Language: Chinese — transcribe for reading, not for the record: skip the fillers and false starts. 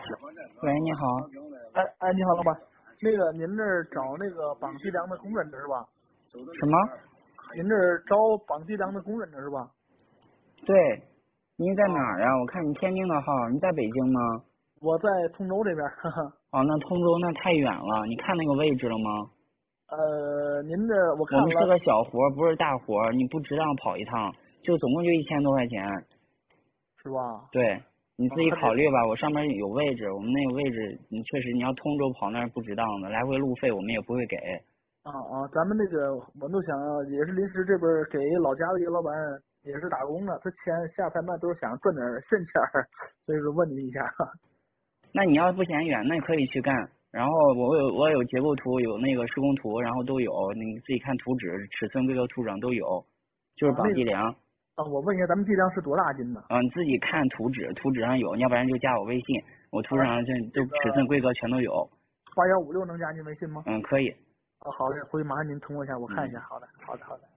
喂，你好。 哎，你好，老板。那个，您这儿找那个绑机梁的工人的是吧？ 什么？ 您这儿招绑机梁的工人的是吧？ 对，您在哪儿呀？我看你天津的号，你在北京吗？ 我在通州这边，哈哈。 哦，那通州那太远了，你看那个位置了吗？ 您这我看了。 我们是个小活，不是大活，你不值当跑一趟，就总共就1000多块钱。 是吧？ 对，你自己还得考虑吧，我上面有位置，我们那个位置，你确实你要通州跑那儿不值当的，来回路费我们也不会给。 咱们那个我都想也是临时这边给老家的一个老板也是打工的，他下菜卖都是想赚点现钱儿，所以说问你一下。 那你要不嫌远，那可以去干。然后我有结构图，有那个施工图，然后都有，你自己看图纸、尺寸、规格图上都有，就是绑机梁。 我问一下，咱们机梁是多大斤的？ 你自己看图纸，图纸上有，要不然就加我微信，我图上就尺寸、规格全都有。 8156能加您微信吗？ 可以。 好嘞，回去麻烦您通过一下，我看一下。好的。